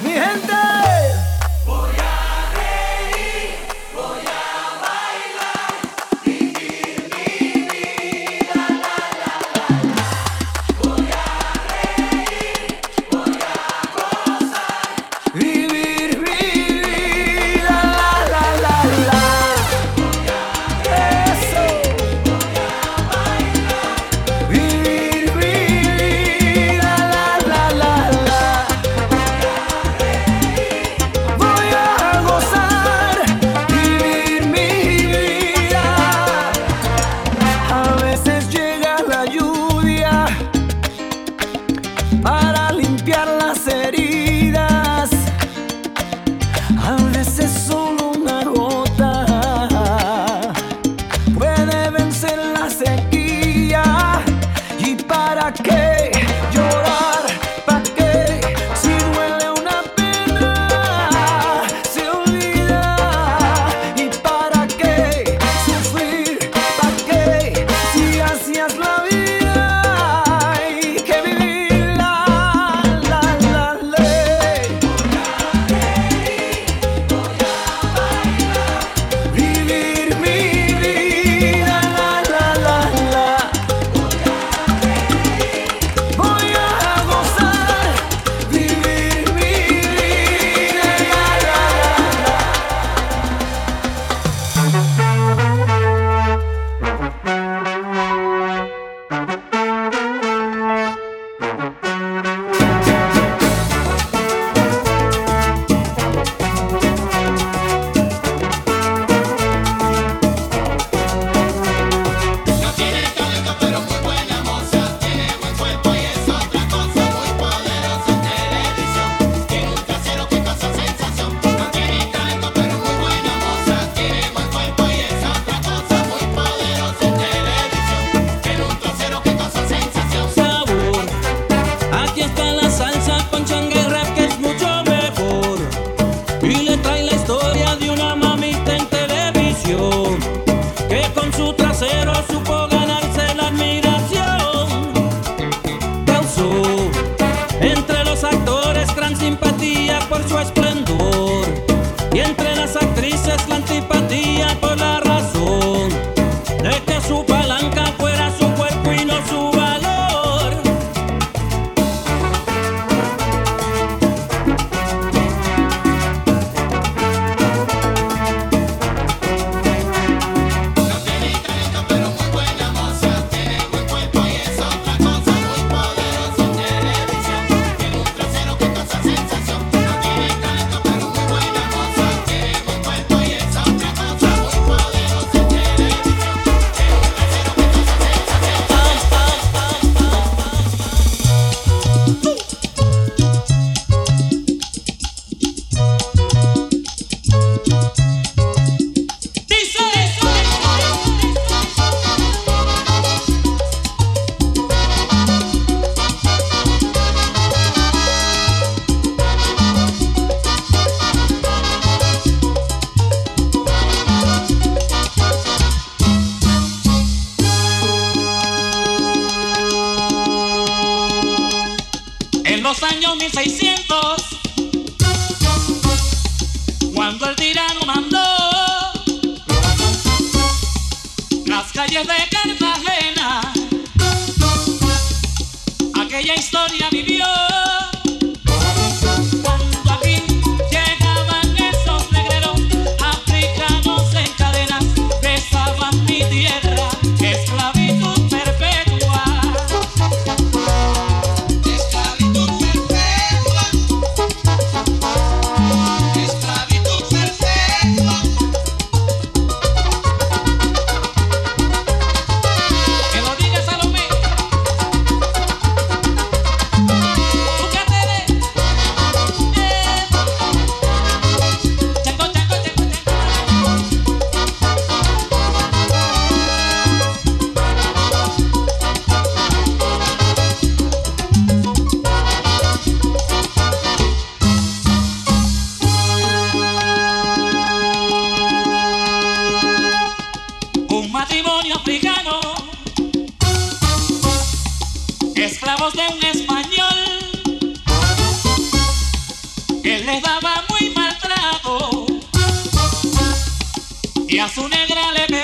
Mi gente. Vivir mi vida, la, la, la, la. Eso. Vivir mi vida, la, la, la, la. Voy a gozar, vivir mi vida. A veces llega la lluvia para limpiar las heridas. A veces solo una gota puede vencer la sequía. ¿Y para qué llorar? ¿Para qué? Si duele una pena, se olvida. ¿Y para qué sufrir? ¿Para qué? Si así es la vida, hay que vivirla, la ley. Vivir mi vida, la. Voy a gozar, vivir mi vida, No tiene talento, pero muy buena moza. Tiene buen cuerpo y es otra cosa. Muy poderosa en televisión. Tiene un trasero que causa sensación. No tiene talento, pero muy buena moza. Tiene buen cuerpo y es otra cosa. Muy poderosa en televisión. Tiene un trasero que causa sensación. Sabor, aquí está la salsa con changa y rap que es mucho mejor. Y le trae la historia de una mamita en televisión que con su trasero supo ganarse la admiración. Causó entre los actores gran simpatía por su esplendor y entre las actrices la antipatía por la razón de que su palanca fuera su cuerpo y no su valor. No tiene talento, pero muy buena moza. Tiene buen cuerpo y es otra cosa. Muy poderosa en televisión. Tiene un trasero que causa sensación. No tiene talento, les daba muy maltrato y a su negra le